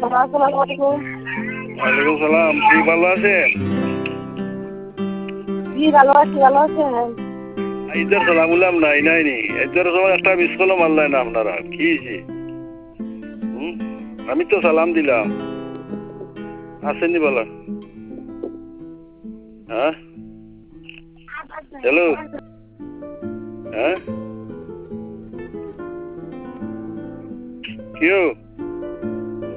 আসসালামু আলাইকুম। ওয়ালাইকুম সালাম। কি ভালো আছেন? জি ভালো আছি, ভালো আছেন? ঈদের সালাম উলাম নাই নাইনি। ঈদের সময় একটা মিস কলও মারলেন না আপনারা। কি হয়েছে? আমি তো সালাম দিলাম। আসেননি বলো। হ্যাঁ হ্যালো। হ্যাঁ কেউ